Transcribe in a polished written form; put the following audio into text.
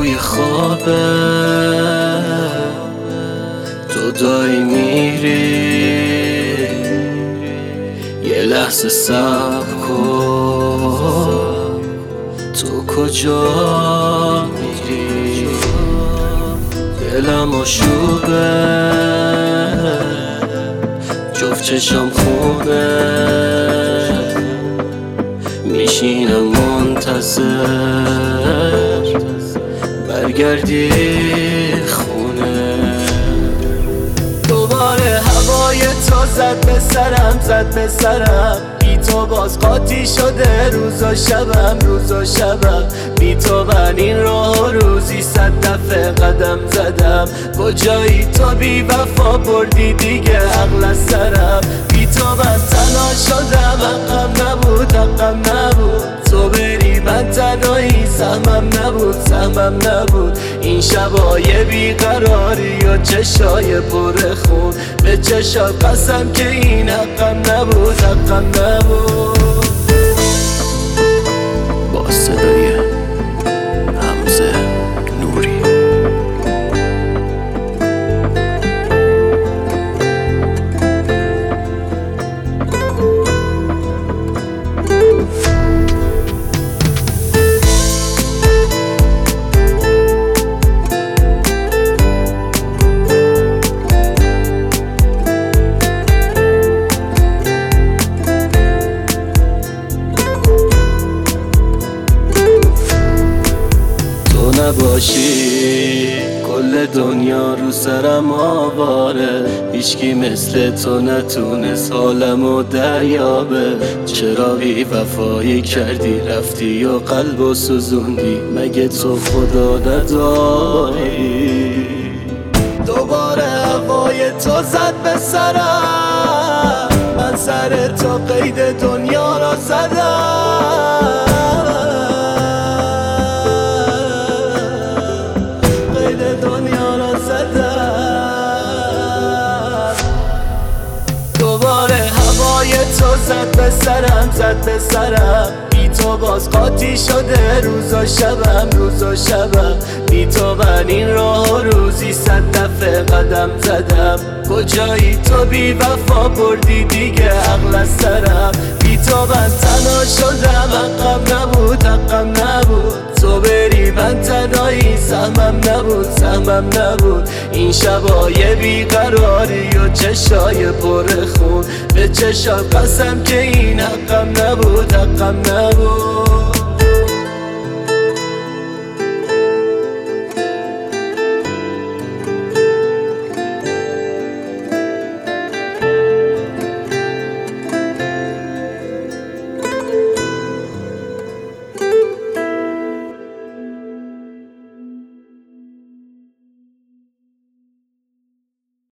توی خوابه تو داری میری، یه لحظه صبر کن، تو کجا میری؟ دلم آشوبه، جفت چشم خونه، میشینم منتظر برگردی خونه. دوباره هوای تو زد به سرم، زد به سرم، بی تو باز قاطی شده روز و شبم، روز و شبم. بی تو من این راه روزی 100 دفعه قدم زدم. کجایی تو بی وفا بردی دیگه عقل از سرم. بی تو من تنها شدم، حقم نبود، حقم نبود تو بری من تنهایی، سهمم نبود، سهمم نبود. این شبای بیقراری و چشای پر خون، به چشات قسم که این حقم نبود، حقم نبود. با صدای حمزه نوری. نباشی کل دنیا رو سرم آواره، هیچکی مثل تو نتونست حالمو دریابه. چرا بی وفایی کردی رفتی و قلبو سوزوندی، مگه تو خدا نداری؟ دوباره هوای تو زد به سرم، من سر تو قید دنیا را زدم. دوباره هوای تو زد به سرم، زد به سرم، بی تو باز قاطی شده روز و شبم، روز و شبم. بی تو من این راه روزی 100 دفعه قدم زدم. کجایی تو بی وفا بردی دیگه عقل از سرم. بی تو من تنها شدم، حقم نبود، حقم نبود تو بری من تنهایی، سهمم نبود، سهمم نبود. این شبای بیقراری و چشای پر خون، به چشات قسم که این حقم نبود، حقم نبود.